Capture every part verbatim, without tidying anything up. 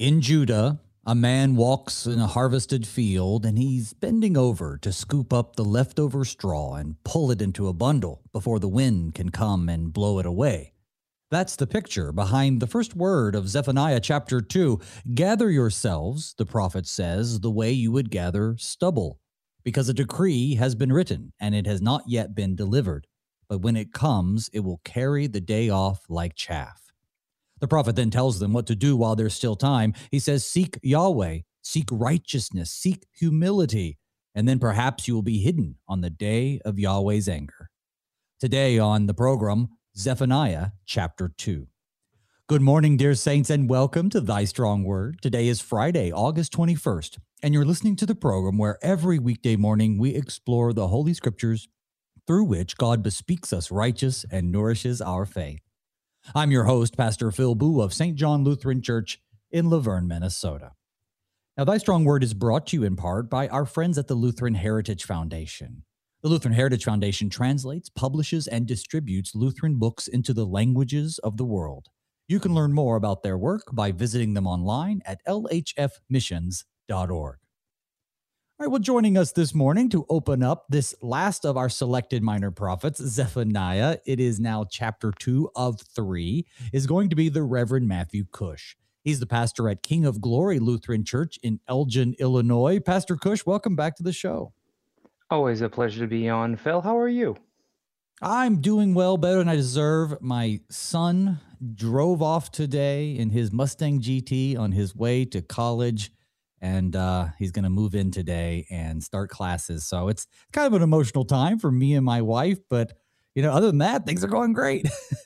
In Judah, a man walks in a harvested field, and he's bending over to scoop up the leftover straw and pull it into a bundle before the wind can come and blow it away. That's the picture behind the first word of Zephaniah chapter two. Gather yourselves, the prophet says, the way you would gather stubble, because a decree has been written, and it has not yet been delivered. But when it comes, it will carry the day off like chaff. The prophet then tells them what to do while there's still time. He says, seek Yahweh, seek righteousness, seek humility, and then perhaps you will be hidden on the day of Yahweh's anger. Today on the program, Zephaniah chapter two. Good morning, dear saints, and welcome to Thy Strong Word. Today is Friday, August twenty-first, and you're listening to the program where every weekday morning we explore the Holy Scriptures through which God bespeaks us righteous and nourishes our faith. I'm your host, Pastor Phil Boo of Saint John Lutheran Church in Laverne, Minnesota. Now, Thy Strong Word is brought to you in part by our friends at the Lutheran Heritage Foundation. The Lutheran Heritage Foundation translates, publishes, and distributes Lutheran books into the languages of the world. You can learn more about their work by visiting them online at l h f missions dot org. All right, well, joining us this morning to open up this last of our selected minor prophets, Zephaniah, it is now chapter two of three, is going to be the Reverend Matthew Cush. He's the pastor at King of Glory Lutheran Church in Elgin, Illinois. Pastor Cush, welcome back to the show. Always a pleasure to be on, Phil. How are you? I'm doing well, better than I deserve. My son drove off today in his Mustang G T on his way to college. And uh, he's going to move in today and start classes. So it's kind of an emotional time for me and my wife. But, you know, other than that, things are going great.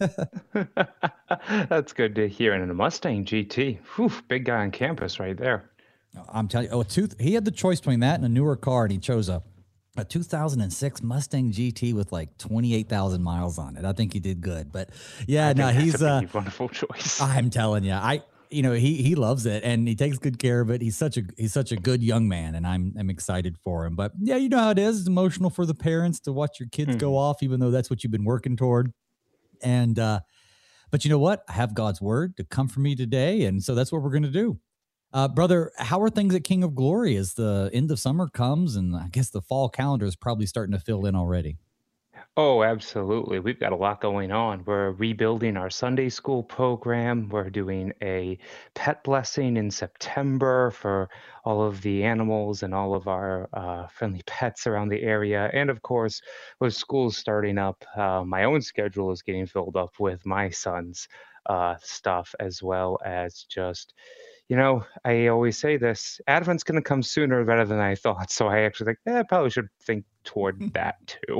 That's good to hear. And in a Mustang G T, whew, big guy on campus right there. I'm telling you, oh, two, he had the choice between that and a newer car, and he chose a, a two thousand six Mustang G T with like twenty-eight thousand miles on it. I think he did good. But, yeah, I no, think he's that's a a pretty wonderful choice. I'm telling you, I. You know, he he loves it and he takes good care of it. He's such a he's such a good young man, and I'm I'm excited for him. But yeah, you know how it is. It's emotional for the parents to watch your kids mm-hmm. go off, even though that's what you've been working toward. And uh, but you know what? I have God's word to come for me today, and so that's what we're going to do. Uh, brother, how are things at King of Glory as the end of summer comes, and I guess the fall calendar is probably starting to fill in already? Oh, absolutely. We've got a lot going on. We're rebuilding our Sunday school program. We're doing a pet blessing in September for all of the animals and all of our uh, friendly pets around the area. And of course, with school starting up, uh, my own schedule is getting filled up with my son's uh, stuff, as well as just, you know, I always say this, Advent's going to come sooner rather than I thought. So I actually think, eh, I probably should think toward that too.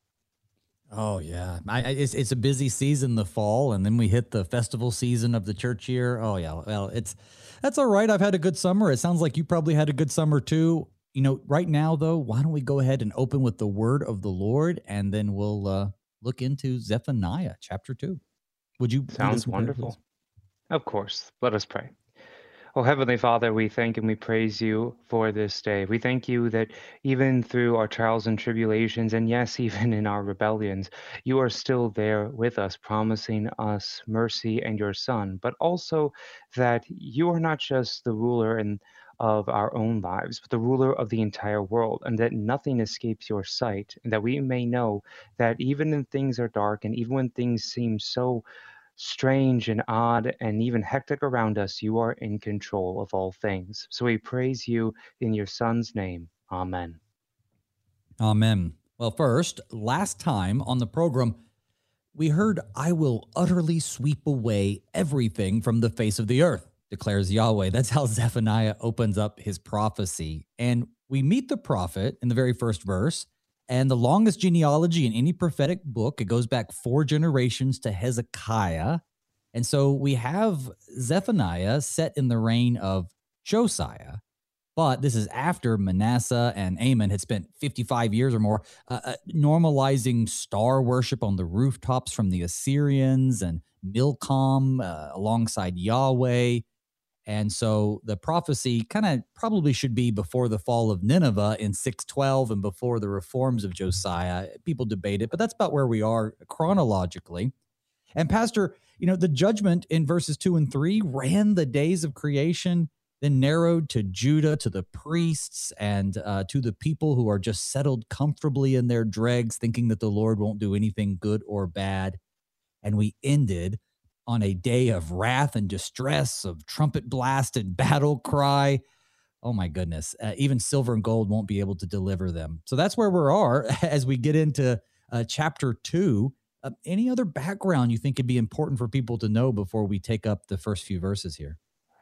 Oh yeah, I, it's it's a busy season, the fall, and then we hit the festival season of the church year. Oh yeah, well it's that's all right. I've had a good summer. It sounds like you probably had a good summer too. You know, right now though, why don't we go ahead and open with the word of the Lord, and then we'll uh, look into Zephaniah chapter two. Would you? Sounds wonderful. Prayer, of course. Let us pray. Oh, Heavenly Father, we thank and we praise you for this day. We thank you that even through our trials and tribulations, and yes, even in our rebellions, you are still there with us, promising us mercy and your Son, but also that you are not just the ruler and of our own lives, but the ruler of the entire world, and that nothing escapes your sight, and that we may know that even when things are dark and even when things seem so strange and odd and even hectic around us, you are in control of all things. So we praise you in your Son's name. Amen. Amen. Well, first, last time on the program, we heard, I will utterly sweep away everything from the face of the earth, declares Yahweh. That's how Zephaniah opens up his prophecy. And we meet the prophet in the very first verse. And the longest genealogy in any prophetic book, it goes back four generations to Hezekiah. And so we have Zephaniah set in the reign of Josiah. But this is after Manasseh and Amon had spent fifty-five years or more uh, uh, normalizing star worship on the rooftops from the Assyrians and Milcom uh, alongside Yahweh. And so the prophecy kind of probably should be before the fall of Nineveh in six twelve and before the reforms of Josiah. People debate it, but that's about where we are chronologically. And Pastor, you know, the judgment in verses two and three ran the days of creation, then narrowed to Judah, to the priests, and uh, to the people who are just settled comfortably in their dregs, thinking that the Lord won't do anything good or bad. And we ended on a day of wrath and distress, of trumpet blast and battle cry. Oh my goodness. Uh, even silver and gold won't be able to deliver them. So that's where we are as we get into uh, chapter two. Uh, any other background you think would be important for people to know before we take up the first few verses here?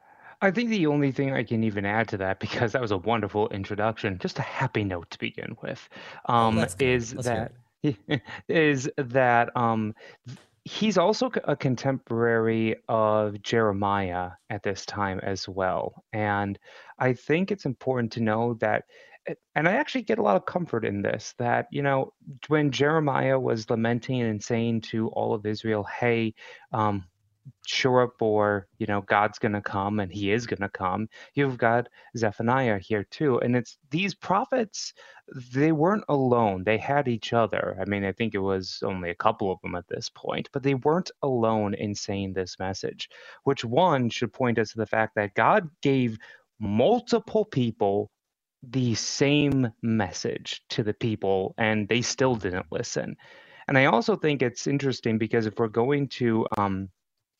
I think the only thing I can even add to that, because that was a wonderful introduction, just a happy note to begin with, Oh, um, that's good. is Let's hear that it. is that um, he's also c- a contemporary of Jeremiah at this time as well. And I think it's important to know that, a- and I actually get a lot of comfort in this, that, you know, when Jeremiah was lamenting and saying to all of Israel, hey, um, sure up, or you know God's going to come, and he is going to come, you've got Zephaniah here too. And it's these prophets, they weren't alone, they had each other. I mean, I think it was only a couple of them at this point, but they weren't alone in saying this message, which one should point us to the fact that God gave multiple people the same message to the people, and they still didn't listen. And I also think it's interesting because if we're going to um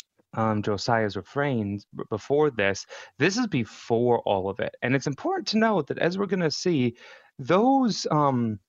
um, Josiah's refrains b- before this. This is before all of it. And it's important to note that as we're going to see, those um,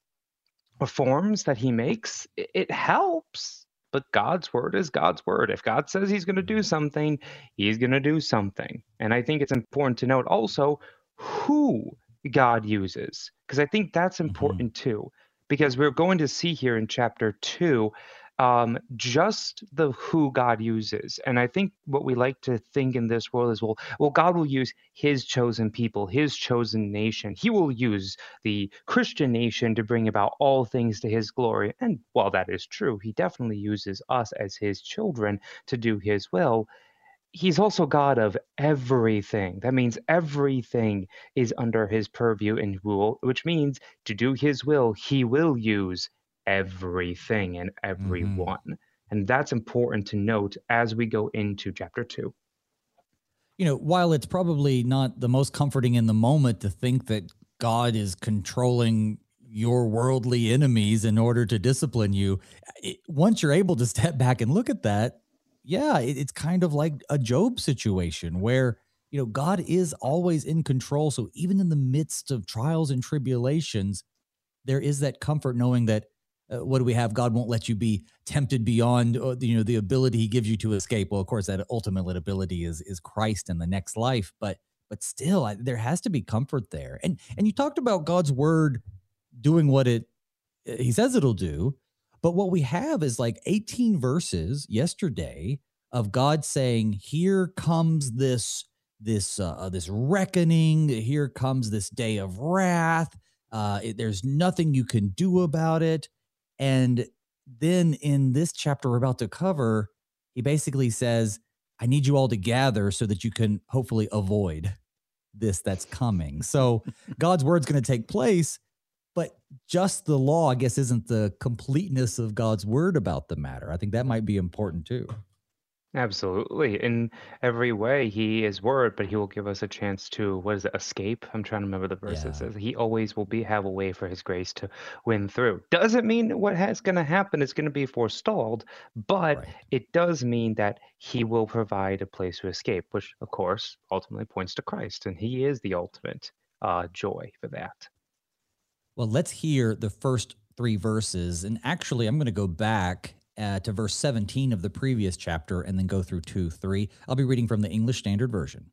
reforms that he makes, it, it helps. But God's word is God's word. If God says he's going to do something, he's going to do something. And I think it's important to note also who God uses, because I think that's Mhm. important too. Because we're going to see here in chapter two um, just the who God uses. And I think what we like to think in this world is, well, well, God will use his chosen people, his chosen nation. He will use the Christian nation to bring about all things to his glory. And while that is true, he definitely uses us as his children to do his will. He's also God of everything. That means everything is under his purview and rule, which means to do his will, he will use everything and Mhm. everyone. And that's important to note as we go into chapter two. You know, while it's probably not the most comforting in the moment to think that God is controlling your worldly enemies in order to discipline you, it, once you're able to step back and look at that, yeah, it, it's kind of like a Job situation where, you know, God is always in control. So even in the midst of trials and tribulations, there is that comfort knowing that uh, what do we have? God won't let you be tempted beyond uh, you know the ability He gives you to escape. Well, of course, that ultimate ability is is Christ in the next life, but but still, I, there has to be comfort there. And and you talked about God's word doing what it uh, He says it'll do, but what we have is like eighteen verses yesterday of God saying, "Here comes this." This uh, uh, this reckoning. Here comes this day of wrath. Uh, it, there's nothing you can do about it. And then in this chapter we're about to cover, he basically says, I need you all to gather so that you can hopefully avoid this that's coming. So God's word's going to take place, but just the law, I guess, isn't the completeness of God's word about the matter. I think that might be important too. Absolutely. In every way, he is word, but he will give us a chance to, what is it, escape? I'm trying to remember the verse that Yeah, says he always will be have a way for his grace to win through. Doesn't mean that what has going to happen is going to be forestalled, but right. it does mean that he will provide a place to escape, which of course ultimately points to Christ, and he is the ultimate uh, joy for that. Well, let's hear the first three verses. And actually, I'm going to go back uh, to verse seventeen of the previous chapter and then go through two, three. I'll be reading from the English Standard Version.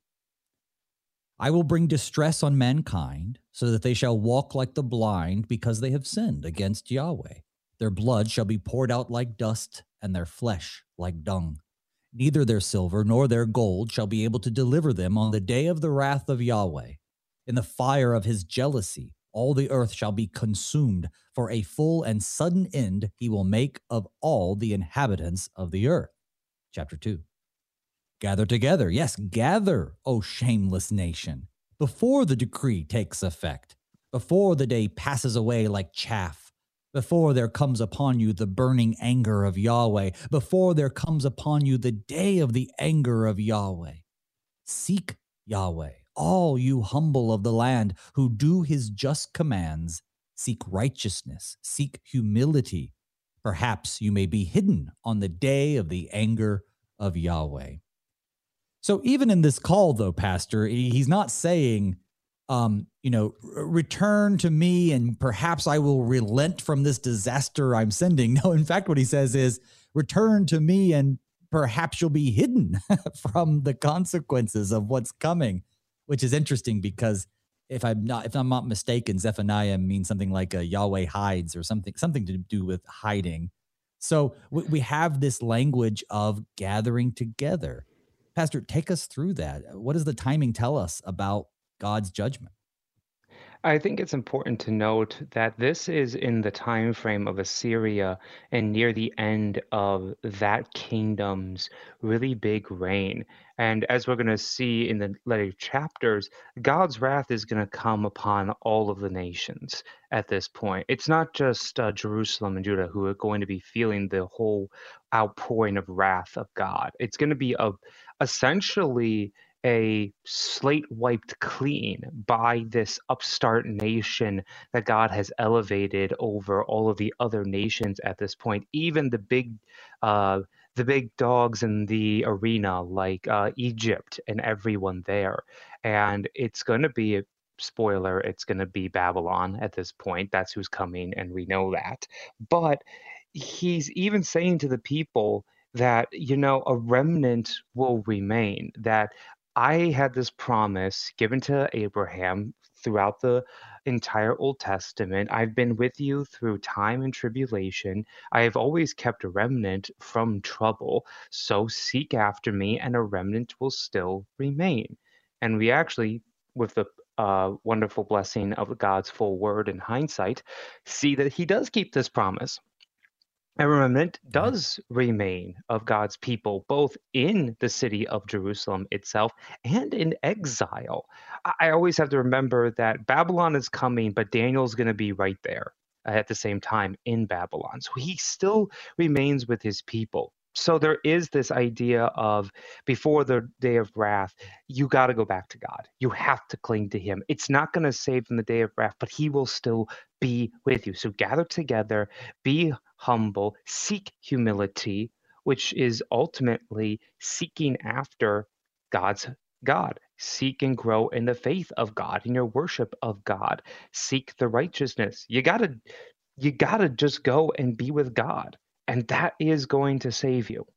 I will bring distress on mankind so that they shall walk like the blind because they have sinned against Yahweh. Their blood shall be poured out like dust and their flesh like dung. Neither their silver nor their gold shall be able to deliver them on the day of the wrath of Yahweh. In the fire of his jealousy, all the earth shall be consumed. For a full and sudden end he will make of all the inhabitants of the earth. Chapter two. Gather together, yes, gather, O shameless nation, before the decree takes effect, before the day passes away like chaff. before there comes upon you the burning anger of Yahweh, before there comes upon you the day of the anger of Yahweh. Seek Yahweh, all you humble of the land who do his just commands. Seek righteousness, seek humility. Perhaps you may be hidden on the day of the anger of Yahweh. So even in this call, though, Pastor, he's not saying, um, you know, return to me and perhaps I will relent from this disaster I'm sending. No, in fact, what he says is, return to me and perhaps you'll be hidden from the consequences of what's coming, which is interesting because if I'm not if I'm not mistaken, Zephaniah means something like a Yahweh hides or something something to do with hiding. So we, we have this language of gathering together. Pastor, take us through that. What does the timing tell us about God's judgment? I think it's important to note that this is in the time frame of Assyria and near the end of that kingdom's really big reign. And as we're going to see in the later chapters, God's wrath is going to come upon all of the nations at this point. It's not just uh, Jerusalem and Judah who are going to be feeling the whole outpouring of wrath of God. It's going to be a essentially a slate wiped clean by this upstart nation that God has elevated over all of the other nations at this point, even the big uh, the big dogs in the arena like uh, Egypt and everyone there. And it's going to be a spoiler, it's going to be Babylon at this point. That's who's coming, and we know that. But he's even saying to the people that, you know, a remnant will remain, that I had this promise given to Abraham throughout the entire Old Testament. I've been with you through time and tribulation. I have always kept a remnant from trouble. So seek after me, and a remnant will still remain. And we actually, with the uh, wonderful blessing of God's full word in hindsight, see that he does keep this promise. A remnant Right. does remain of God's people, both in the city of Jerusalem itself and in exile. I I always have to remember that Babylon is coming, but Daniel's going to be right there at the same time in Babylon. So he still remains with his people. So there is this idea of before the day of wrath, you got to go back to God. You have to cling to him. It's not going to save from the day of wrath, but he will still be with you. So gather together, be humble, seek humility, which is ultimately seeking after God's God. Seek and grow in the faith of God, in your worship of God. Seek the righteousness. You gotta, you gotta just go and be with God, and that is going to save you.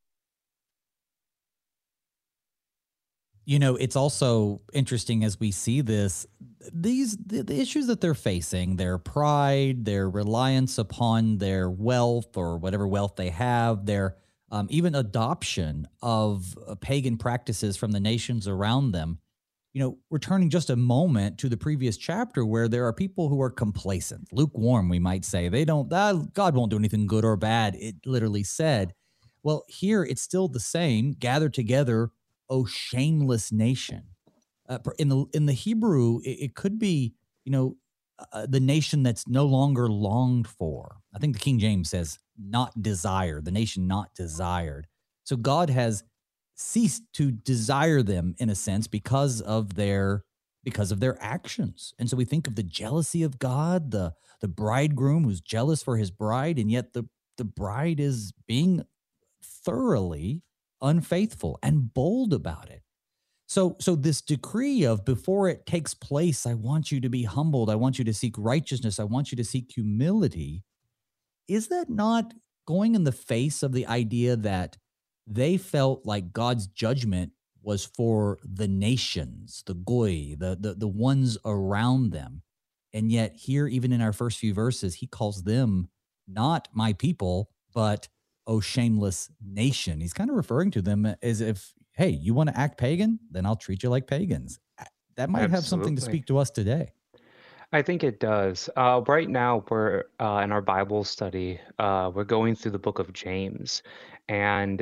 You know, it's also interesting as we see this, these the, the issues that they're facing, their pride, their reliance upon their wealth or whatever wealth they have, their um, even adoption of uh, pagan practices from the nations around them. You know, returning just a moment to the previous chapter where there are people who are complacent, lukewarm, we might say. They don't, ah, God won't do anything good or bad. It literally said. Well, here it's still the same. Gather together, O shameless nation. Uh, in the in the Hebrew, it, it could be, you know, uh, the nation that's no longer longed for. I think the King James says not desired, the nation not desired. So God has ceased to desire them in a sense because of their because of their actions. And so we think of the jealousy of God, the the bridegroom who's jealous for his bride, and yet the the bride is being thoroughly unfaithful and bold about it. So so this decree of before it takes place, I want you to be humbled, I want you to seek righteousness, I want you to seek humility. Is that not going in the face of the idea that they felt like God's judgment was for the nations, the goy, the the the ones around them? And yet here, even in our first few verses, he calls them not my people, but oh shameless nation. He's kind of referring to them as if, hey, you want to act pagan? Then I'll treat you like pagans. A- That might have something to Absolutely. speak to us today. I think it does. Uh, right now, we're uh, in our Bible study. Uh, we're going through the book of James, and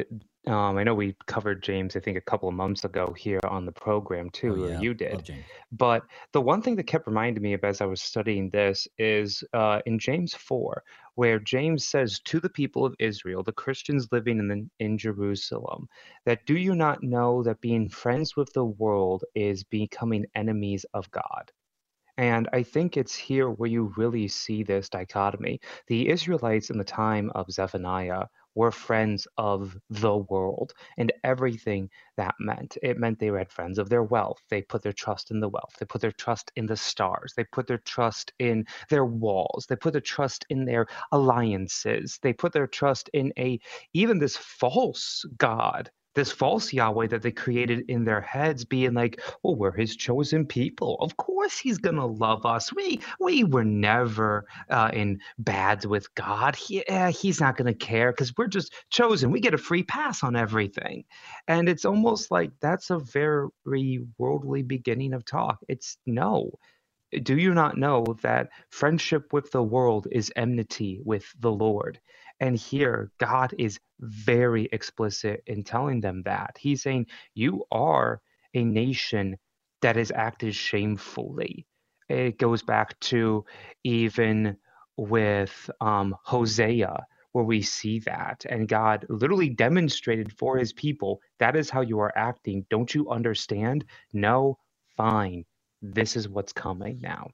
Um, I know we covered James, I think, a couple of months ago here on the program Oh, too, or yeah. you Love did. James. But the one thing that kept reminding me of as I was studying this is uh, in James four, where James says to the people of Israel, the Christians living in, the, in Jerusalem, that do you not know that being friends with the world is becoming enemies of God? And I think it's here where you really see this dichotomy. The Israelites in the time of Zephaniah were friends of the world and everything that meant. It meant they had friends of their wealth. They put their trust in the wealth. They put their trust in the stars. They put their trust in their walls. They put their trust in their alliances. They put their trust in a even this false God, this false Yahweh that they created in their heads, being like, well, we're his chosen people. Of course he's gonna love us. We we were never uh, in bads with God. He, eh, he's not gonna care because we're just chosen. We get a free pass on everything. And it's almost like that's a very worldly beginning of talk. It's no. Do you not know that friendship with the world is enmity with the Lord? And here, God is very explicit in telling them that. He's saying, you are a nation that has acted shamefully. It goes back to even with um, Hosea, where we see that. And God literally demonstrated for his people that is how you are acting. Don't you understand? No, fine. This is what's coming now.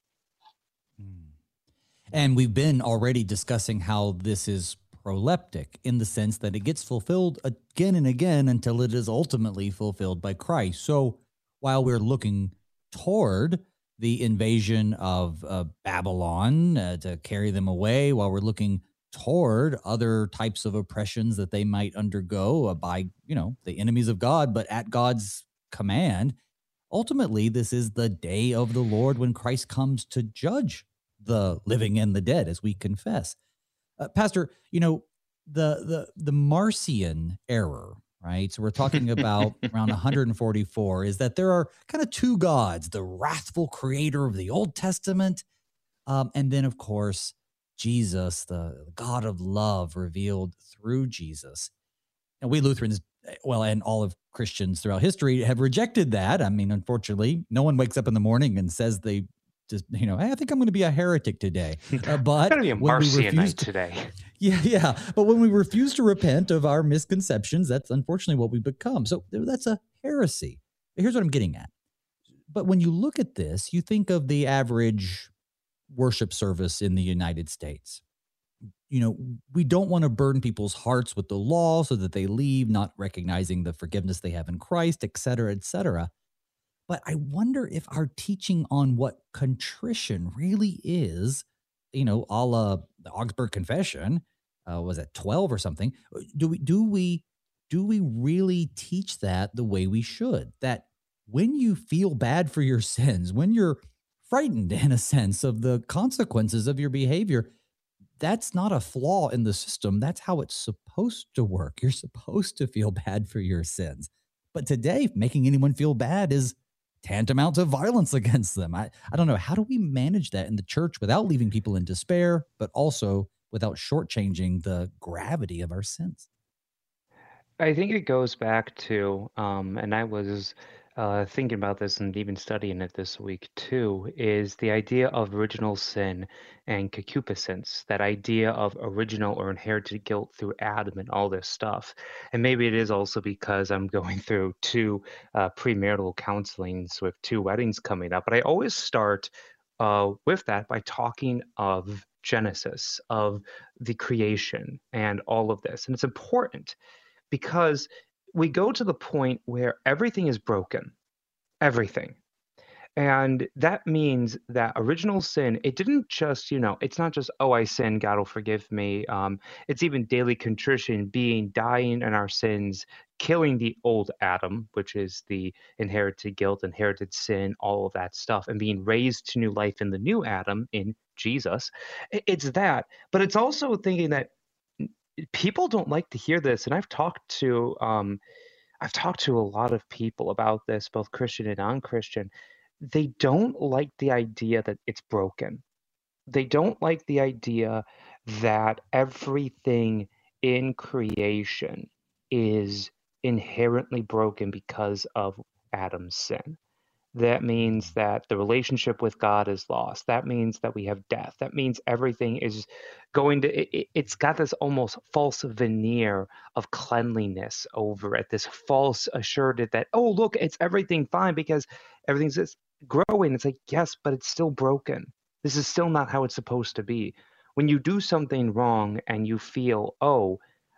Mm. And we've been already discussing how this is proleptic in the sense that it gets fulfilled again and again until it is ultimately fulfilled by Christ. So while we're looking toward the invasion of uh, Babylon uh, to carry them away, while we're looking toward other types of oppressions that they might undergo uh, by, you know, the enemies of God, but at God's command, ultimately, this is the day of the Lord when Christ comes to judge the living and the dead, as we confess. Uh, Pastor, you know, the the the Marcion error, right? So we're talking about around one forty-four, is that there are kind of two gods: the wrathful creator of the Old Testament, um, and then, of course, Jesus, the God of love revealed through Jesus. And we Lutherans, eh, well, and all of Christians throughout history have rejected that. I mean, unfortunately, no one wakes up in the morning and says they just, you know, hey, I think I'm going to be a heretic today. Uh, I'm but gonna be a when we refuse Marcionite to, today. yeah, yeah. But when we refuse to repent of our misconceptions, that's unfortunately what we become. So that's a heresy. Here's what I'm getting at. But when you look at this, you think of the average worship service in the United States. You know, we don't want to burden people's hearts with the law so that they leave not recognizing the forgiveness they have in Christ, et cetera, et cetera. But I wonder if our teaching on what contrition really is, you know, a la the Augsburg Confession, uh, was it twelve or something? uh, Do we do we do we really teach that the way we should? That when you feel bad for your sins, when you're frightened in a sense of the consequences of your behavior, that's not a flaw in the system. That's how it's supposed to work. You're supposed to feel bad for your sins. But today, making anyone feel bad is tantamount to violence against them. I, I don't know. How do we manage that in the church without leaving people in despair, but also without shortchanging the gravity of our sins? I think it goes back to, um, and I was uh, thinking about this and even studying it this week too, is the idea of original sin and concupiscence, that idea of original or inherited guilt through Adam and all this stuff. And maybe it is also because I'm going through two uh, premarital counselings with two weddings coming up. But I always start uh, with that by talking of Genesis, of the creation and all of this. And it's important because we go to the point where everything is broken, everything. And that means that original sin, it didn't just, you know, it's not just, oh, I sinned, God will forgive me. Um, it's even daily contrition, being dying in our sins, killing the old Adam, which is the inherited guilt, inherited sin, all of that stuff, and being raised to new life in the new Adam in Jesus. It's that. But it's also thinking that people don't like to hear this. And I've talked to, um, I've talked to a lot of people about this, both Christian and non-Christian. They don't like the idea that it's broken. They don't like the idea that everything in creation is inherently broken because of Adam's sin. That means that the relationship with God is lost. That means that we have death. That means everything is going to, it, it- it's got this almost false veneer of cleanliness over it, this false assured that, oh, look, it's everything fine because everything's just growing. It's like, yes, but it's still broken. This is still not how it's supposed to be. When you do something wrong and you feel, oh,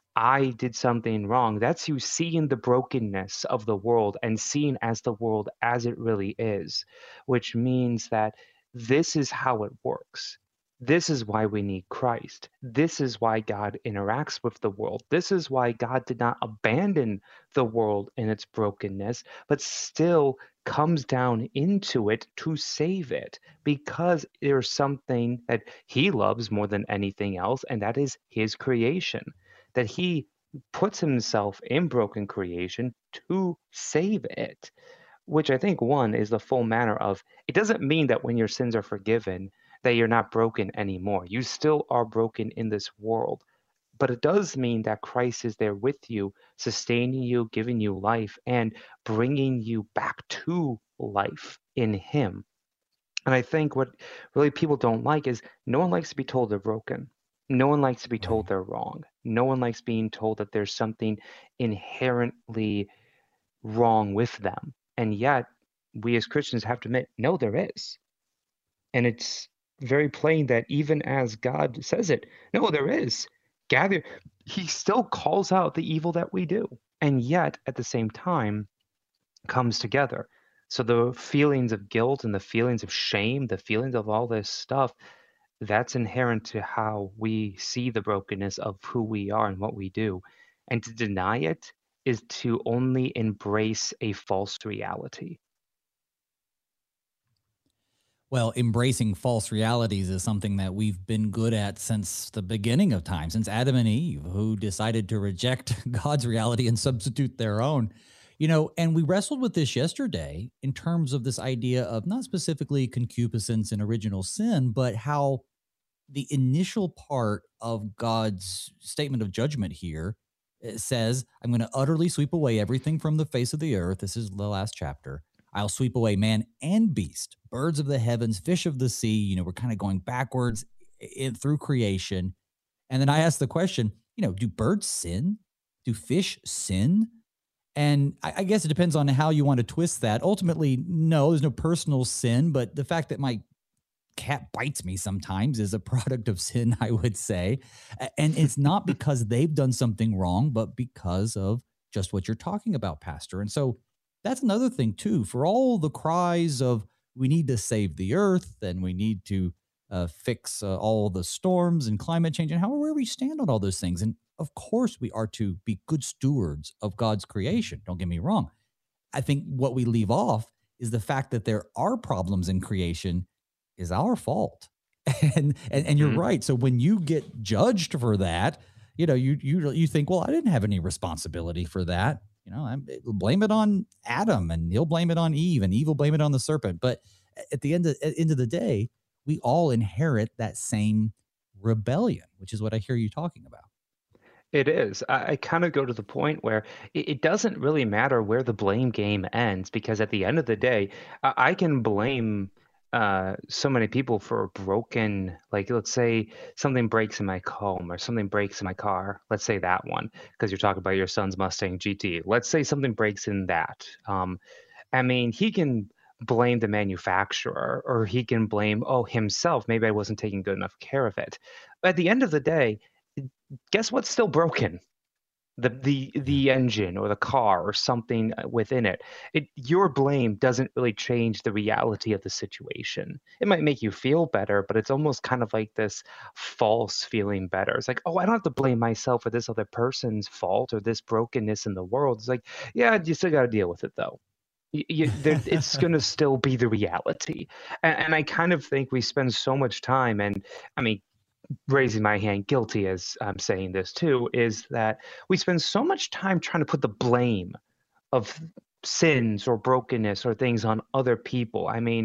I did something wrong. That's you seeing the brokenness of the world and seeing as the world as it really is, which means that this is how it works. This is why we need Christ. This is why God interacts with the world. This is why God did not abandon the world in its brokenness, but still comes down into it to save it because there's something that he loves more than anything else, and that is his creation, that he puts himself in broken creation to save it, which I think one is the full manner of it doesn't mean that when your sins are forgiven that you're not broken anymore. You still are broken in this world, but it does mean that Christ is there with you, sustaining you, giving you life, and bringing you back to life in him. And I think what really people don't like is no one likes to be told they're broken. No one likes to be told Right. they're wrong. No one likes being told that there's something inherently wrong with them. And yet, we as Christians have to admit, no, there is. And it's very plain that even as God says it, no, there is. Gather, he still calls out the evil that we do. And yet, at the same time, comes together. So the feelings of guilt and the feelings of shame, the feelings of all this stuff, that's inherent to how we see the brokenness of who we are and what we do. And to deny it is to only embrace a false reality. Well, embracing false realities is something that we've been good at since the beginning of time, since Adam and Eve, who decided to reject God's reality and substitute their own. You know, and we wrestled with this yesterday in terms of this idea of not specifically concupiscence and original sin, but how the initial part of God's statement of judgment here, it says, I'm going to utterly sweep away everything from the face of the earth. This is the last chapter. I'll sweep away man and beast, birds of the heavens, fish of the sea. You know, we're kind of going backwards in, through creation. And then I asked the question, you know, do birds sin? Do fish sin? And I, I guess it depends on how you want to twist that. Ultimately, no, there's no personal sin, but the fact that my cat bites me sometimes is a product of sin, I would say. And it's not because they've done something wrong, but because of just what you're talking about, Pastor. And so that's another thing, too, for all the cries of we need to save the earth and we need to uh, fix uh, all the storms and climate change and however we stand on all those things. And of course, we are to be good stewards of God's creation. Don't get me wrong. I think what we leave off is the fact that there are problems in creation is our fault. And, and and you're Mhm. right. So when you get judged for that, you know, you you you think, well, I didn't have any responsibility for that. You know, I'm, blame it on Adam, and he'll blame it on Eve, and Eve will blame it on the serpent. But at the end of, at the end of the day, we all inherit that same rebellion, which is what I hear you talking about. It is. I, I kind of go to the point where it, it doesn't really matter where the blame game ends because at the end of the day, I, I can blame uh, so many people for a broken, like let's say something breaks in my home or something breaks in my car. Let's say that one because you're talking about your son's Mustang G T. Let's say something breaks in that. Um, I mean, he can blame the manufacturer or he can blame, oh, himself. Maybe I wasn't taking good enough care of it. But at the end of the day, guess what's still broken? The the Yeah. the engine or the car or something uh, within it. It your blame doesn't really change the reality of the situation. It might make you feel better, but it's almost kind of like this false feeling better. It's like, oh, I don't have to blame myself for this other person's fault or this brokenness in the world. It's like, yeah, you still got to deal with it though. Y- y- there, it's going to still be the reality. And, and I kind of think we spend so much time, and I mean, raising my hand, guilty as I'm saying this too, is that we spend so much time trying to put the blame of sins or brokenness or things on other people. I mean,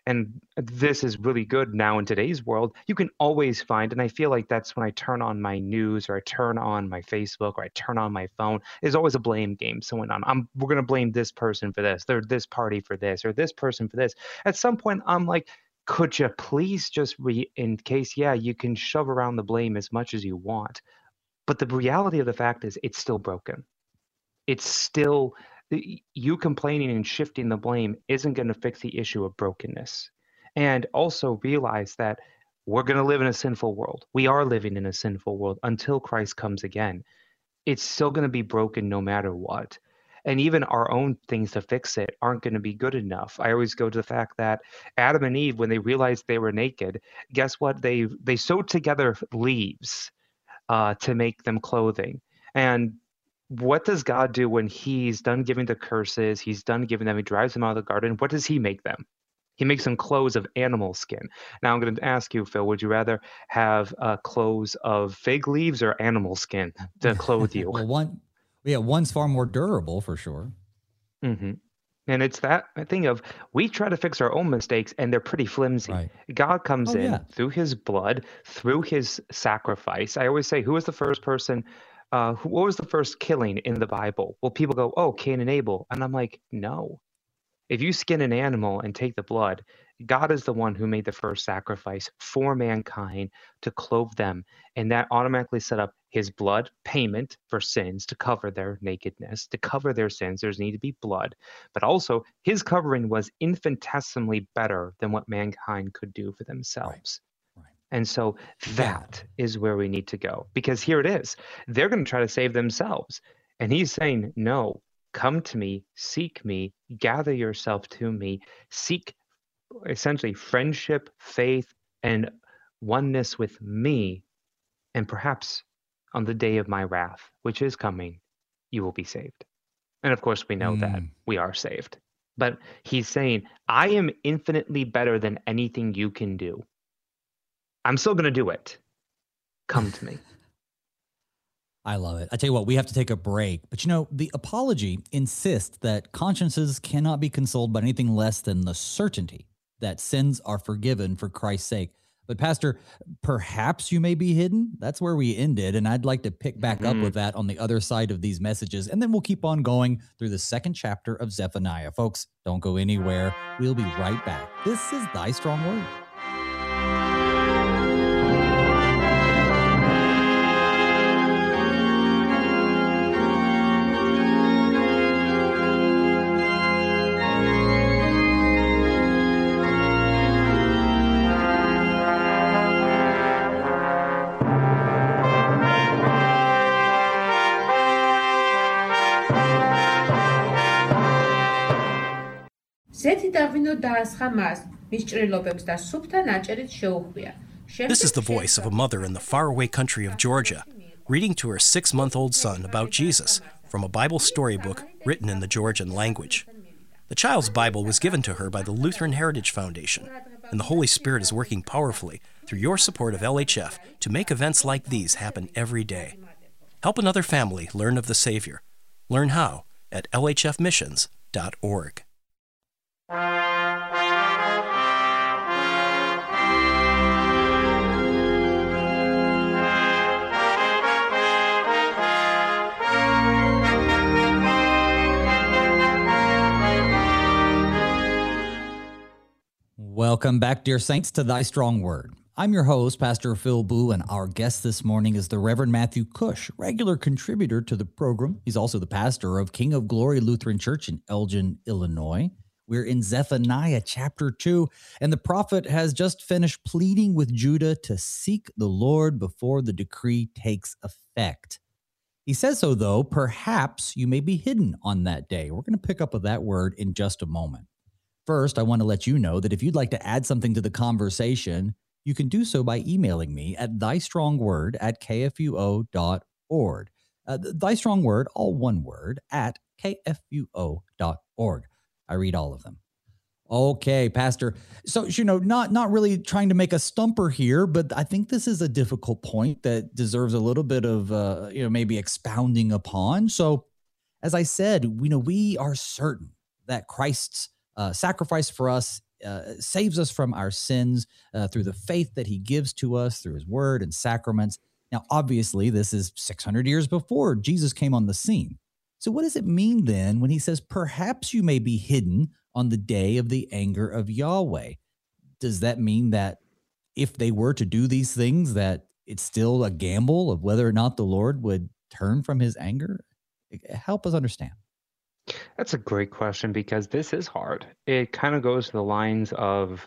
And this is really good now in today's world. You can always find, and I feel like that's when I turn on my news or I turn on my Facebook or I turn on my phone, there's always a blame game going on. I'm, we're going to blame this person for this, or this party for this, or this person for this. At some point, I'm like, could you please just re, in case, yeah, you can shove around the blame as much as you want. But the reality of the fact is it's still broken. It's still, you complaining and shifting the blame isn't going to fix the issue of brokenness. And also realize that we're going to live in a sinful world. We are living in a sinful world until Christ comes again. It's still going to be broken no matter what. And even our own things to fix it aren't going to be good enough. I always go to the fact that Adam and Eve, when they realized they were naked, guess what? They they sewed together leaves uh, to make them clothing. And what does God do when he's done giving the curses? He's done giving them, he drives them out of the garden. What does he make them? He makes them clothes of animal skin. Now I'm going to ask you, Phil, would you rather have uh, clothes of fig leaves or animal skin to clothe you? Well, one, yeah, one's far more durable for sure. Mm-hmm. And it's that thing of we try to fix our own mistakes and they're pretty flimsy. Right. God comes Oh, in yeah. through his blood, through his sacrifice. I always say, who was the first person? Uh, who, what was the first killing in the Bible? Well, people go, oh, Cain and Abel. And I'm like, no. If you skin an animal and take the blood, God is the one who made the first sacrifice for mankind to clothe them. And that automatically set up his blood payment for sins to cover their nakedness, to cover their sins. There's need to be blood. But also his covering was infinitesimally better than what mankind could do for themselves. Right. Right. And so that yeah. is where we need to go. Because here it is. They're going to try to save themselves. And he's saying, no. Come to me, seek me, gather yourself to me, seek essentially friendship, faith, and oneness with me, and perhaps on the day of my wrath, which is coming, you will be saved. And of course, we know mm. that we are saved. But he's saying, I am infinitely better than anything you can do. I'm still going to do it. Come to me. I love it. I tell you what, we have to take a break. But you know, the apology insists that consciences cannot be consoled by anything less than the certainty that sins are forgiven for Christ's sake. But Pastor, perhaps you may be hidden. That's where we ended. And I'd like to pick back mm-hmm. up with that on the other side of these messages. And then we'll keep on going through the second chapter of Zephaniah. Folks, don't go anywhere. We'll be right back. This is Thy Strong Word. This is the voice of a mother in the faraway country of Georgia, reading to her six-month-old son about Jesus from a Bible storybook written in the Georgian language. The child's Bible was given to her by the Lutheran Heritage Foundation, and the Holy Spirit is working powerfully through your support of L H F to make events like these happen every day. Help another family learn of the Savior. Learn how at L H F missions dot org. Welcome back, dear saints, to Thy Strong Word. I'm your host, Pastor Phil Boo, and our guest this morning is the Reverend Matthew Cush, regular contributor to the program. He's also the pastor of King of Glory Lutheran Church in Elgin, Illinois. We're in Zephaniah chapter two, and the prophet has just finished pleading with Judah to seek the Lord before the decree takes effect. He says so, though, perhaps you may be hidden on that day. We're going to pick up with that word in just a moment. First, I want to let you know that if you'd like to add something to the conversation, you can do so by emailing me at thystrongword at k f u o dot org. Uh, thystrongword, all one word, at k f u o dot org. I read all of them. Okay, Pastor. So, you know, not not really trying to make a stumper here, but I think this is a difficult point that deserves a little bit of, uh, you know, maybe expounding upon. So, as I said, you know, we are certain that Christ's uh, sacrifice for us uh, saves us from our sins uh, through the faith that he gives to us through his word and sacraments. Now, obviously, this is six hundred years before Jesus came on the scene. So what does it mean then when he says, perhaps you may be hidden on the day of the anger of Yahweh? Does that mean that if they were to do these things, that it's still a gamble of whether or not the Lord would turn from his anger? Help us understand. That's a great question because this is hard. It kind of goes to the lines of,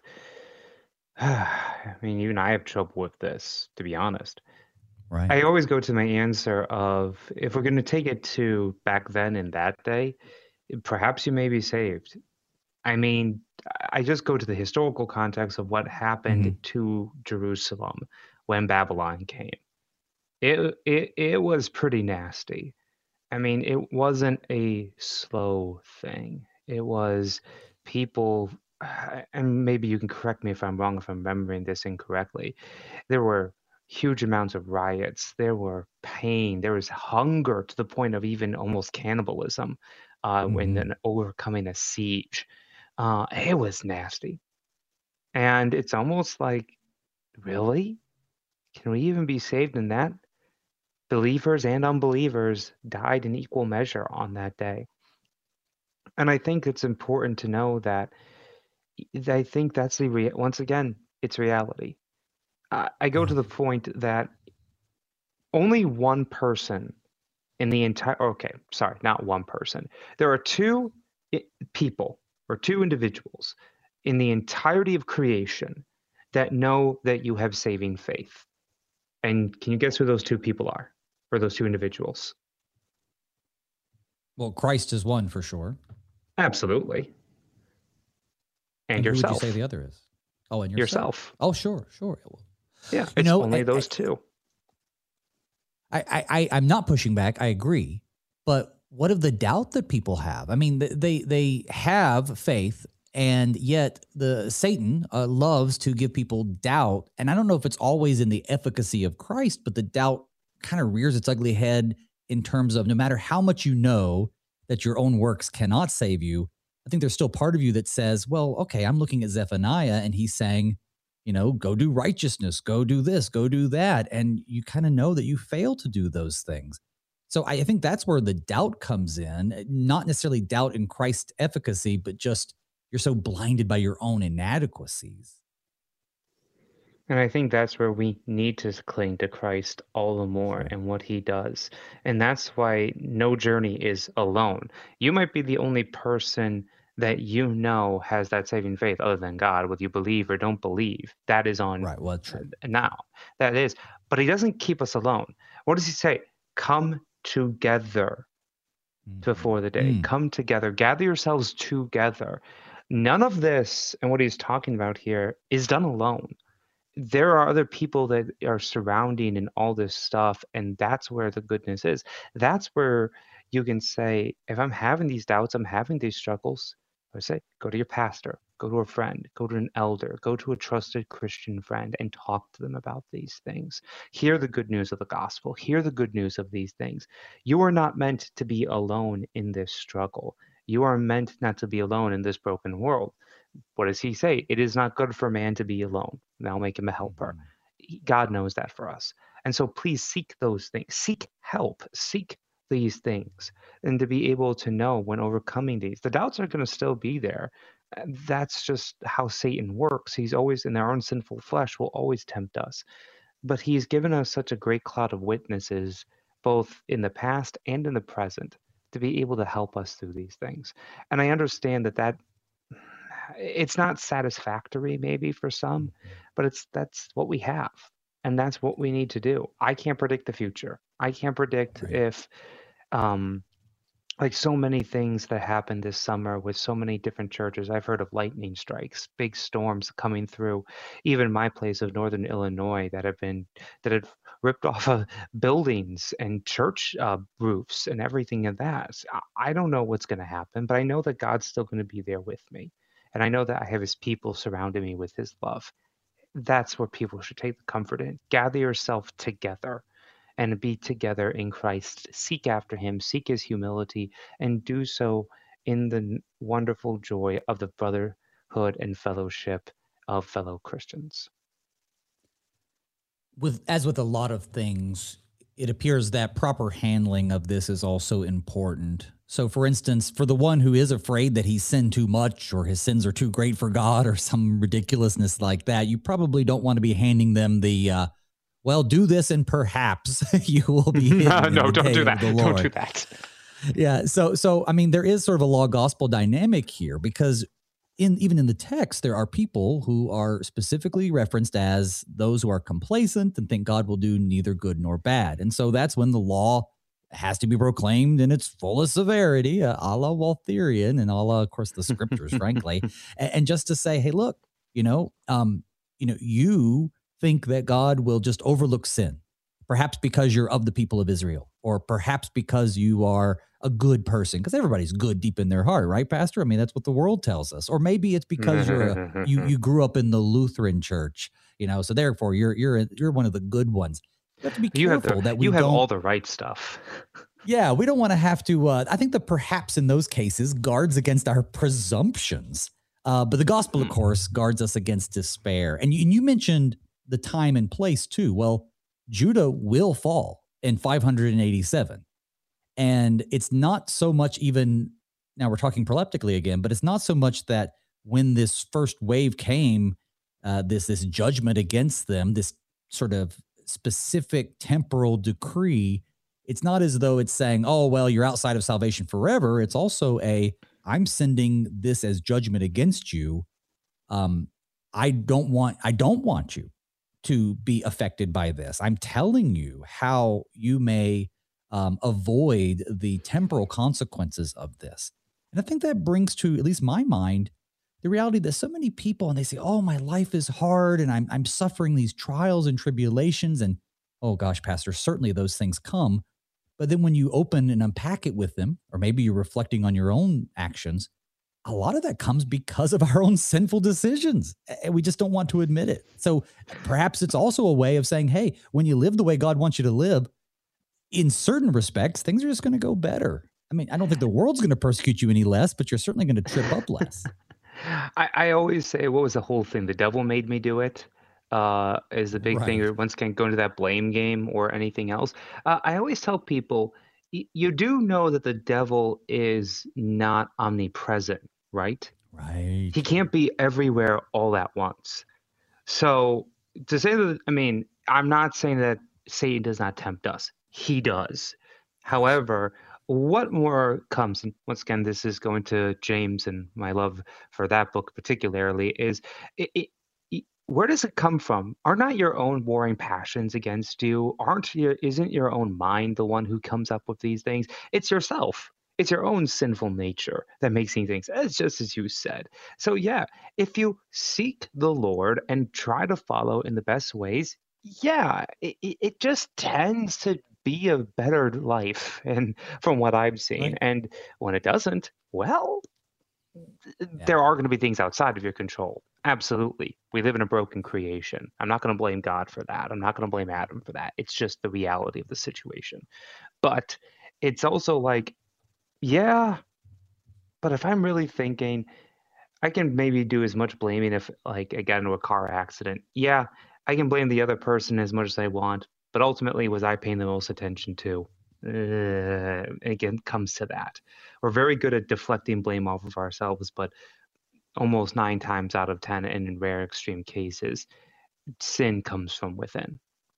I mean, even I have trouble with this, to be honest. Right. I always go to my answer of, if we're going to take it to back then in that day, perhaps you may be saved. I mean, I just go to the historical context of what happened Mhm. to Jerusalem when Babylon came. It, it it was pretty nasty. I mean, it wasn't a slow thing. It was people, and maybe you can correct me if I'm wrong, if I'm remembering this incorrectly. There were huge amounts of riots. There were pain. There was hunger to the point of even almost cannibalism, uh, when Mhm. then overcoming a siege. Uh, it was nasty. And it's almost like, really? Can we even be saved in that? Believers and unbelievers died in equal measure on that day. And I think it's important to know that I think that's the rea- once again, it's reality. I, I go Yeah. to the point that only one person in the entire, okay, sorry, not one person. There are two i- people or two individuals in the entirety of creation that know that you have saving faith. And can you guess who those two people are, or those two individuals? Well, Christ is one for sure. Absolutely. And And who would you say yourself. the other is? Oh, and yourself. Yourself. Oh, sure, sure. Yeah, You it's know, only I, those I, two. I, I, I- I'm not pushing back. I agree. But what of the doubt that people have? I mean, th- they they have faith, and yet the Satan uh, loves to give people doubt. And I don't know if it's always in the efficacy of Christ, but the doubt kind of rears its ugly head in terms of no matter how much you know that your own works cannot save you, I think there's still part of you that says, well, okay, I'm looking at Zephaniah and he's saying, you know, go do righteousness, go do this, go do that. And you kind of know that you fail to do those things. So I think that's where the doubt comes in, not necessarily doubt in Christ's efficacy, but just you're so blinded by your own inadequacies. And I think that's where we need to cling to Christ all the more Sure. and what he does. And that's why no journey is alone. You might be the only person that you know has that saving faith other than God, whether you believe or don't believe. That is on Right. Well, uh, true. now. That is. But he doesn't keep us alone. What does he say? Come together before the day. Mm. Come together. Gather yourselves together. None of this and what he's talking about here is done alone. There are other people that are surrounding and all this stuff, and that's where the goodness is. That's where you can say, if I'm having these doubts, I'm having these struggles, I say, go to your pastor, go to a friend, go to an elder, go to a trusted Christian friend and talk to them about these things. Hear the good news of the gospel. Hear the good news of these things. You are not meant to be alone in this struggle. You are meant not to be alone in this broken world. What does he say? It is not good for man to be alone. That'll make him a helper. Mhm. He- God knows that for us. And so please seek those things. Seek help. Seek these things. And to be able to know when overcoming these, the doubts are going to still be there. Uh, That's just how Satan works. He's always in our own sinful flesh, will always tempt us. But he's given us such a great cloud of witnesses, both in the past and in the present, to be able to help us through these things. And I understand that that it's not satisfactory maybe for some, but it's that's what we have, and that's what we need to do. I can't predict the future. I can't predict Right. if um like so many things that happened this summer with so many different churches. I've heard of lightning strikes, big storms coming through even my place of northern Illinois that have been that have ripped off of buildings and church uh, roofs and everything of that. So I I don't know what's going to happen, but I know that God's still going to be there with me. And I know that I have his people surrounding me with his love. That's where people should take the comfort in. Gather yourself together and be together in Christ. Seek after him, seek his humility, and do so in the wonderful joy of the brother brotherhood and fellowship of fellow Christians. With as with a lot of things, it appears that proper handling of this is also important. So, for instance, for the one who is afraid that he's sinned too much or his sins are too great for God or some ridiculousness like that, you probably don't want to be handing them the, uh, well, do this and perhaps you will be hidden no, in no the don't day do of that. the Lord. Don't do that. Yeah. So, so I mean, there is sort of a law gospel dynamic here because in even in the text, there are people who are specifically referenced as those who are complacent and think God will do neither good nor bad. And so that's when the law has to be proclaimed in its fullest severity, uh, a la Waltherian and a la, of course, the scriptures, frankly. And, and just to say, hey, look, you know, um, you know, you think that God will just overlook sin, perhaps because you're of the people of Israel, or perhaps because you are a good person, because everybody's good deep in their heart, right, Pastor? I mean, that's what the world tells us. Or maybe it's because you're a, you you grew up in the Lutheran church, you know, so therefore you're you're you're one of the good ones. You have to be You have careful the, that we you have don't. all the right stuff. Yeah, we don't want to have to. Uh, I think that perhaps in those cases guards against our presumptions, uh, but the gospel, of course, guards us against despair. And you, and you mentioned the time and place too. Well, Judah will fall in five hundred eighty-seven. And it's not so much even, now we're talking proleptically again, but it's not so much that when this first wave came, uh, this, this judgment against them, this sort of specific temporal decree, it's not as though it's saying, oh, well, you're outside of salvation forever. It's also a, I'm sending this as judgment against you. Um, I don't want, I don't want you to be affected by this. I'm telling you how you may um, avoid the temporal consequences of this. And I think that brings to, at least my mind, the reality that so many people, and they say, oh, my life is hard and I'm, I'm suffering these trials and tribulations. And, oh gosh, Pastor, certainly those things come. But then when you open and unpack it with them, or maybe you're reflecting on your own actions, a lot of that comes because of our own sinful decisions. And we just don't want to admit it. So perhaps it's also a way of saying, hey, when you live the way God wants you to live, in certain respects, things are just going to go better. I mean, I don't think the world's going to persecute you any less, but you're certainly going to trip up less. I, I always say, what was the whole thing? The devil made me do it. Uh, is the big Right. thing. Or once again, go into that blame game or anything else. Uh, I always tell people, y- you do know that the devil is not omnipresent, right? Right. He can't be everywhere all at once. So to say that, I mean, I'm not saying that Satan does not tempt us. He does. However, what more comes, and once again, this is going to James and my love for that book particularly, is it, it, it- where does it come from? Are not your own warring passions against you? Aren't your, isn't your own mind the one who comes up with these things? It's yourself. It's your own sinful nature that makes these things, as just as you said. So yeah, if you seek the Lord and try to follow in the best ways, yeah, it, it it just tends to be a better life, and from what I've seen. Right. And when it doesn't, well, th- Yeah. there are going to be things outside of your control. Absolutely. We live in a broken creation. I'm not going to blame God for that. I'm not going to blame Adam for that. It's just the reality of the situation. But it's also like, yeah, but if I'm really thinking, I can maybe do as much blaming if, like, I got into a car accident. Yeah, I can blame the other person as much as I want, but ultimately, was I paying the most attention to? Uh, again, comes to that. We're very good at deflecting blame off of ourselves, but almost nine times out of ten, and in rare extreme cases, sin comes from within.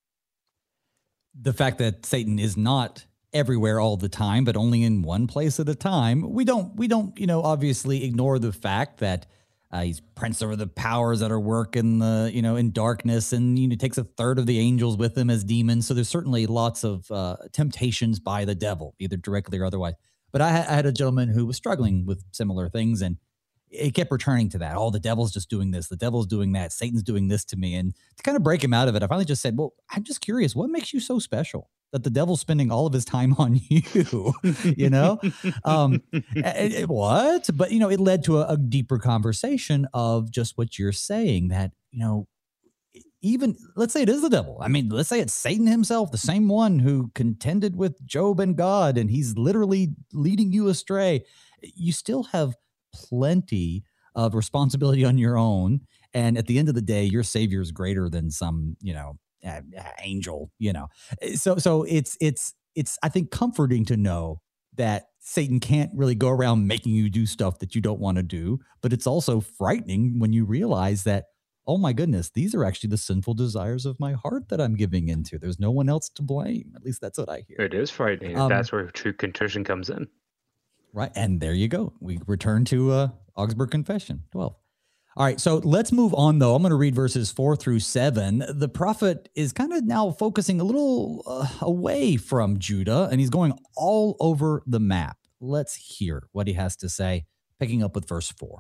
The fact that Satan is not everywhere all the time, but only in one place at a time. We don't, we don't, you know, obviously ignore the fact that uh, he's prince over the powers that are working, the, you know, in darkness, and you know, takes a third of the angels with him as demons. So there's certainly lots of uh, temptations by the devil, either directly or otherwise. But I, I had a gentleman who was struggling with similar things, and it kept returning to that. Oh, the devil's just doing this. The devil's doing that. Satan's doing this to me. And to kind of break him out of it, I finally just said, well, I'm just curious. What makes you so special that the devil's spending all of his time on you? you know, um, it- it- what? But, you know, it led to a, a deeper conversation of just what you're saying, that, you know, even let's say it is the devil. I mean, let's say it's Satan himself, the same one who contended with Job and God, and he's literally leading you astray. You still have plenty of responsibility on your own. And at the end of the day, your savior is greater than some, you know, uh, angel, you know. So, so it's, it's, it's, I think, comforting to know that Satan can't really go around making you do stuff that you don't want to do. But it's also frightening when you realize that, oh my goodness, these are actually the sinful desires of my heart that I'm giving into. There's no one else to blame. At least that's what I hear. It is frightening. Um, that's where true contrition comes in. Right. And there you go. We return to uh, Augsburg Confession, twelve. All right. So let's move on, though. I'm going to read verses four through seven. The prophet is kind of now focusing a little uh, away from Judah, and he's going all over the map. Let's hear what he has to say, picking up with verse four.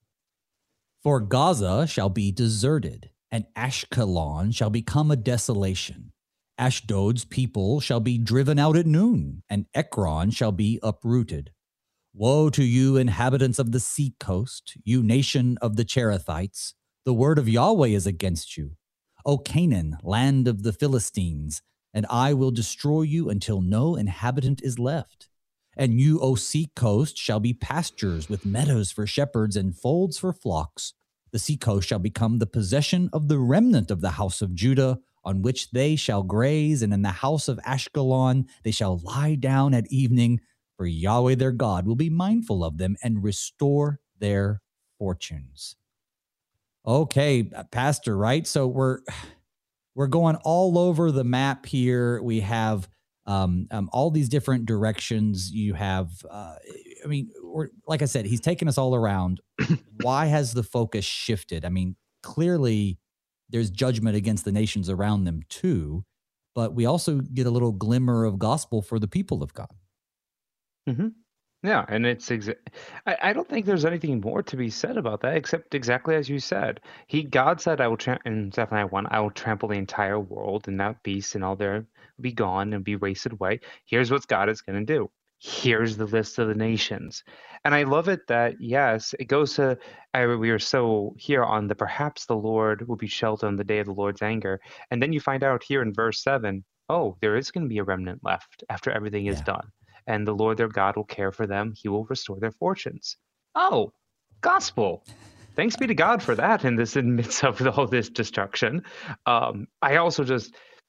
For Gaza shall be deserted, and Ashkelon shall become a desolation. Ashdod's people shall be driven out at noon, and Ekron shall be uprooted. Woe to you, inhabitants of the sea coast, you nation of the Cherethites. The word of Yahweh is against you. O Canaan, land of the Philistines, and I will destroy you until no inhabitant is left. And you, O sea coast, shall be pastures with meadows for shepherds and folds for flocks. The sea coast shall become the possession of the remnant of the house of Judah, on which they shall graze, and in the house of Ashkelon they shall lie down at evening, for Yahweh their God will be mindful of them and restore their fortunes. Okay, Pastor, right? So we're we're going all over the map here. We have um, um, all these different directions. You have, uh, I mean, we're, like I said, he's taken us all around. Why has the focus shifted? I mean, clearly there's judgment against the nations around them too, but we also get a little glimmer of gospel for the people of God. Mm-hmm. Yeah, and it's exa- I, I don't think there's anything more to be said about that except exactly as you said. He God said, "I will tra- in Zephaniah one, I will trample the entire world, and that beast and all there will be gone and be wasted away." Here's what God is going to do. Here's the list of the nations, and I love it that yes, it goes to. I, we are so here on the perhaps the Lord will be sheltered on the day of the Lord's anger, and then you find out here in verse seven, oh, there is going to be a remnant left after everything is yeah. done. And the Lord their God will care for them. He will restore their fortunes. Oh, gospel. Thanks be to God for that in this in midst of all this destruction. Um, I also just,